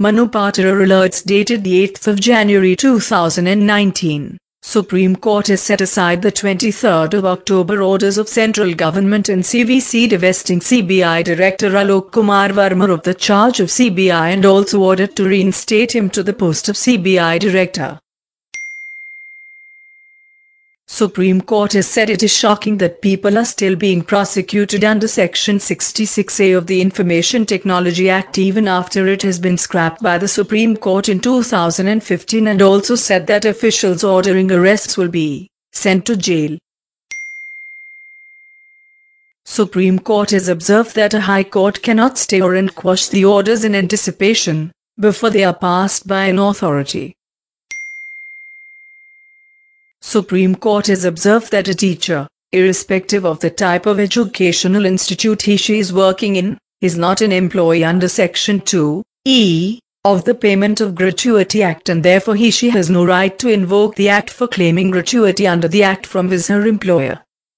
Manu Patora alerts dated the 8th of January 2019. Supreme Court has set aside the 23rd of October orders of central government and CVC divesting CBI Director Alok Kumar Verma of the charge of CBI and also ordered to reinstate him to the post of CBI Director. Supreme Court has said it is shocking that people are still being prosecuted under Section 66A of the Information Technology Act even after it has been scrapped by the Supreme Court in 2015, and also said that officials ordering arrests will be sent to jail. Supreme Court has observed that a High Court cannot stay or and quash the orders in anticipation before they are passed by an authority. Supreme Court has observed that a teacher, irrespective of the type of educational institute he/she is working in, is not an employee under Section 2(e) of the Payment of Gratuity Act, and therefore he/she has no right to invoke the Act for claiming gratuity under the Act from his/her employer.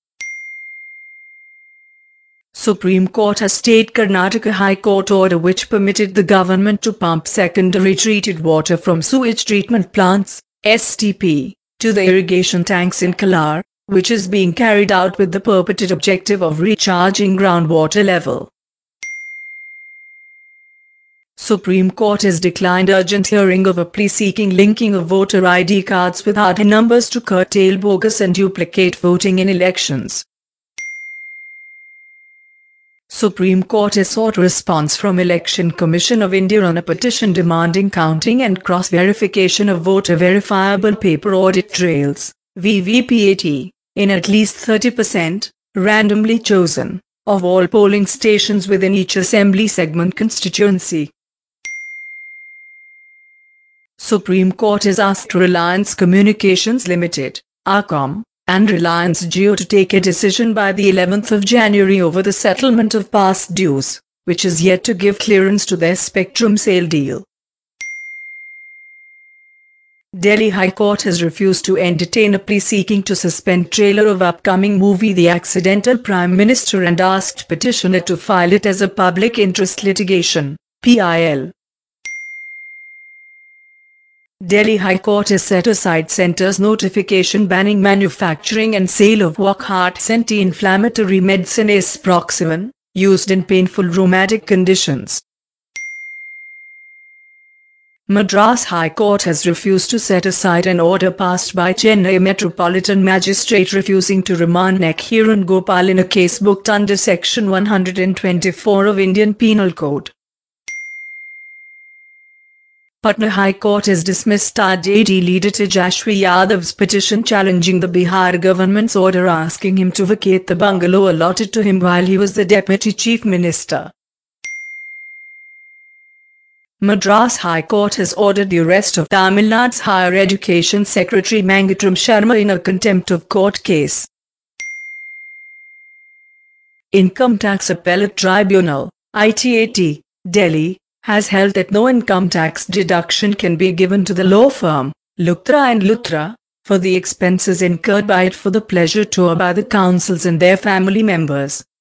Supreme Court has stayed Karnataka High Court order which permitted the government to pump secondary treated water from sewage treatment plants, STP, to the irrigation tanks in Kalar, which is being carried out with the purported objective of recharging groundwater level. Supreme Court has declined urgent hearing of a plea seeking linking of voter ID cards with Aadhaar numbers to curtail bogus and duplicate voting in elections. Supreme Court has sought response from Election Commission of India on a petition demanding counting and cross-verification of voter verifiable paper audit trails, VVPAT, in at least 30%, randomly chosen, of all polling stations within each assembly segment constituency. Supreme Court has asked Reliance Communications Limited, ARCOM, and Reliance Jio to take a decision by the 11th of January over the settlement of past dues, which is yet to give clearance to their spectrum sale deal. Delhi High Court has refused to entertain a plea seeking to suspend trailer of upcoming movie The Accidental Prime Minister and asked petitioner to file it as a public interest litigation, PIL. Delhi High Court has set aside centre's notification banning manufacturing and sale of Wockhart's anti-inflammatory medicine Esproxafen, used in painful rheumatic conditions. Madras High Court has refused to set aside an order passed by Chennai Metropolitan Magistrate refusing to remand Nakhiran Gopal in a case booked under Section 124 of Indian Penal Code. Patna High Court has dismissed RJD leader Tejashwi Yadav's petition challenging the Bihar government's order asking him to vacate the bungalow allotted to him while he was the Deputy Chief Minister. Madras High Court has ordered the arrest of Tamil Nadu's Higher Education Secretary Mangatram Sharma in a contempt of court case. Income Tax Appellate Tribunal, ITAT, Delhi, has held that no income tax deduction can be given to the law firm, Luthra and Luthra, for the expenses incurred by it for the pleasure tour by the councils and their family members.